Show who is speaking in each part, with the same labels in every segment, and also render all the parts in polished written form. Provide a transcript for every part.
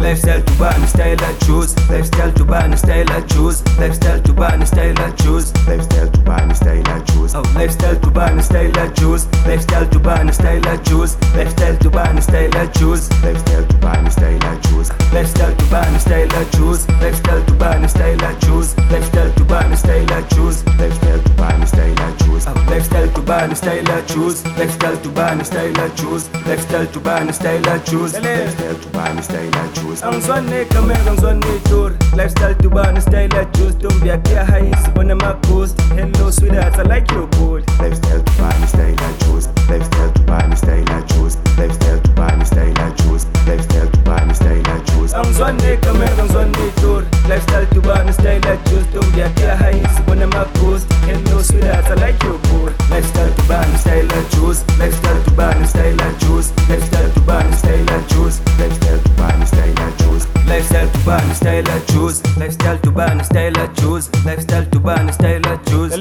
Speaker 1: Lifestyle to ban, style I choose. Lifestyle to ban, style I choose. Lifestyle to ban, style I choose.
Speaker 2: Lifestyle to ban, style I choose.
Speaker 1: Oh, lifestyle to ban, style I choose. Lifestyle to ban, style I choose. Lifestyle to ban, style I choose.
Speaker 2: Lifestyle to ban, style I choose.
Speaker 1: Lifestyle to ban, style I choose. Lifestyle to ban, style I choose. Lifestyle to ban, style I choose.
Speaker 2: Lifestyle to ban, style I choose.
Speaker 1: Lifestyle to ban, style I choose. Lifestyle to ban, style I choose. Lifestyle to ban, style I choose.
Speaker 2: Lifestyle to ban, style I choose.
Speaker 1: Angizwane kamera ngizwane tour. Lifestyle to ban, style I choose. Don't be a care highs on my coast. Hello sweetheart, I like your board.
Speaker 2: Lifestyle to ban, style I choose. Lifestyle to ban, style I choose. Lifestyle to ban, style I choose. Lifestyle to ban, style I choose.
Speaker 1: Angizwane kamera ngizwane tour. Lifestyle to ban, style I choose. Don't be a care highs on my coast. Hello sweetheart, I like your board. Lifestyle to ban, style I choose. Lifestyle to ban, style I choose. Lifestyle to ban, style I choose.
Speaker 2: Lifestyle to ban, style I choose.
Speaker 1: Lifestyle to ban, style I choose. Lifestyle to ban, style I choose. Lifestyle to ban, style I choose.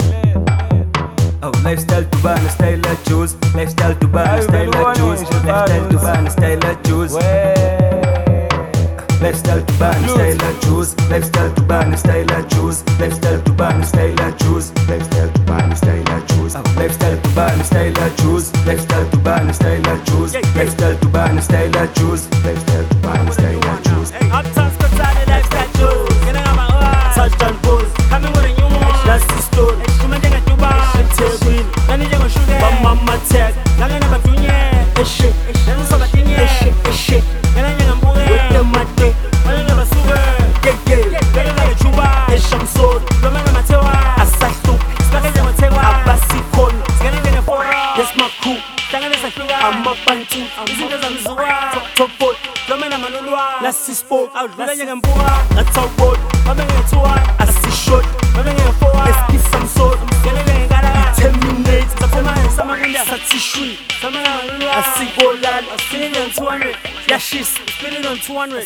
Speaker 1: Oh, lifestyle to ban, style I choose. Lifestyle to ban, style I choose. Lifestyle to ban, style I choose. Lifestyle to ban, style I choose. Lifestyle to ban, style I choose. Lifestyle to ban, style I choose.
Speaker 2: Lifestyle to ban, style I choose.
Speaker 1: Lifestyle to ban, style I choose. Lifestyle to ban, style I choose. Lifestyle to ban, style I choose.
Speaker 2: Lifestyle to ban, style I choose.
Speaker 3: Uptown Scotland, lifestyle choose. Get on my own. Touchdown pose. Coming with a new one. That's the story. Shumenga tuba. Table. Nani jengo sugar. Mama tag. Nani na batunye. Shit. Nani so batunye. Shit. Nani jengo mbuge. With the mate. Nani na basuga. Yeah. Nani na chuba. Shamsod. Nani na matewa. Asastu. Nani na matewa. Abasi kon. Nani jengo fora. Yes my crew. Nani na finger. I'm up bantu. Izinga za mzuwa. Top foot. Nani na manulwa. Last spoke. Nani jengo mbuga. That's how good. Nani na tuwa. Asi shot. Nani na fora. Eski Samsod. Nani na ngara. Terminate. Sapema sama kunda. Satishui. I see gold lad, I'm spinning on 200. Yeah, she's spinning on 200.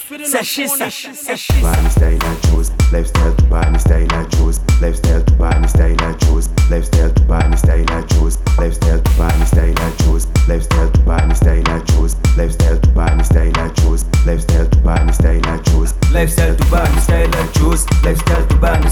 Speaker 2: Ban, style I choose. Lifestyle to ban, style I choose. Lifestyle to ban, style I choose. Lifestyle to ban, style I choose. Lifestyle to ban, style I choose. Lifestyle to ban, style I choose. Lifestyle to ban, style I choose. Lifestyle to ban, style I choose.
Speaker 1: Lifestyle to ban, style I choose. Lifestyle to ban,